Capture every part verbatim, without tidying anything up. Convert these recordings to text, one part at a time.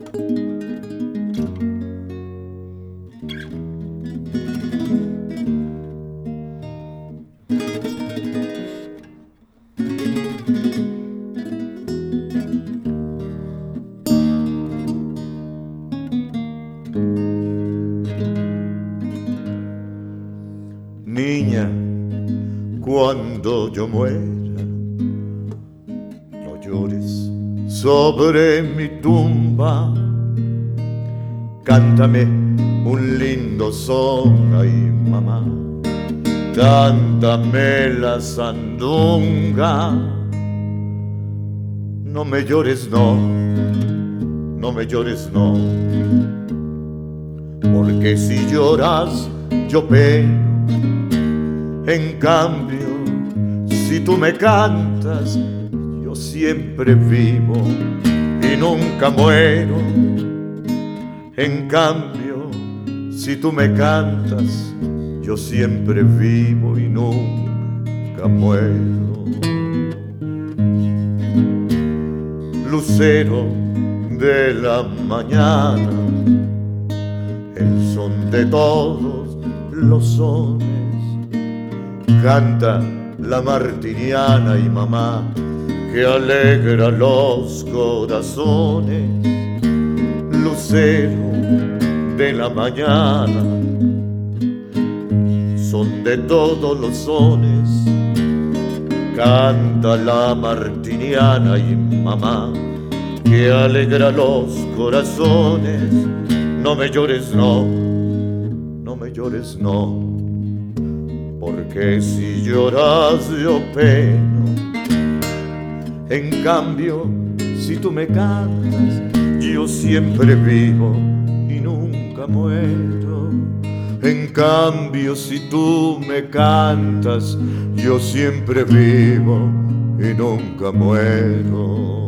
Niña, cuando yo muera, no llores sobre mi tumba. Cántame un lindo son, ay mamá, cántame la sandunga. No me llores, no, no me llores, no, porque si lloras yo peno. En cambio, si tú me cantas, yo siempre vivo y nunca muero. En cambio, si tú me cantas, yo siempre vivo y nunca muero. Lucero de la mañana, el son de todos los sones. Canta la martiniana y mamá, que alegra los corazones. Lucero de la mañana, son de todos los sones. Canta la martiniana y mamá, que alegra los corazones. No me llores, no, no me llores, no, porque si lloras yo peno. En cambio, si tú me cantas, yo siempre vivo y nunca muero. En cambio, si tú me cantas, yo siempre vivo y nunca muero.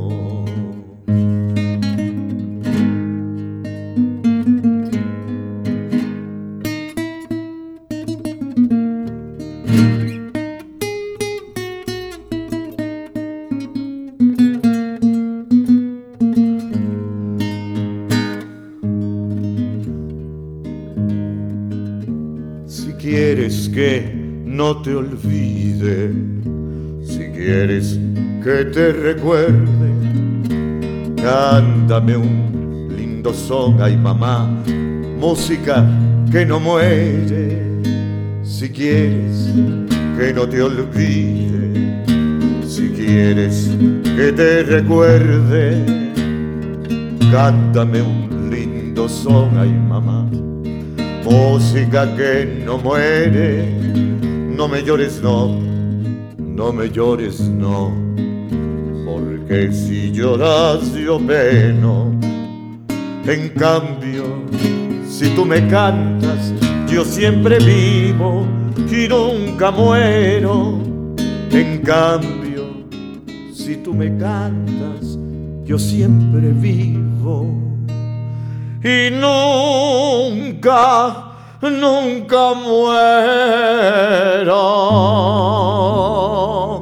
Si quieres que no te olvide, si quieres que te recuerde, cántame un lindo son, ay mamá, música que no muere. Si quieres que no te olvide, si quieres que te recuerde, cántame un lindo son, ay mamá, música que no muere. No me llores, no, no me llores, no, porque si lloras yo peno. En cambio, si tú me cantas, yo siempre vivo y nunca muero. En cambio, si tú me cantas, yo siempre vivo y nunca, nunca muero.